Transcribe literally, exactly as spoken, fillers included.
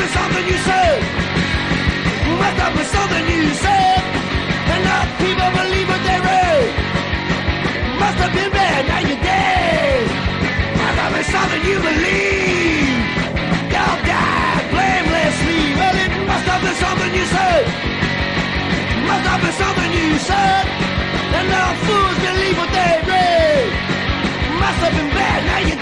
been something you said. Must have been something you said. And now people believe what they read. Must have been bad, now you're dead. Must have been something you believe. Y'all died blamelessly. Well, it must have been something you said. Must have been something you said. And now fools believe what they read. Must have been bad, now you're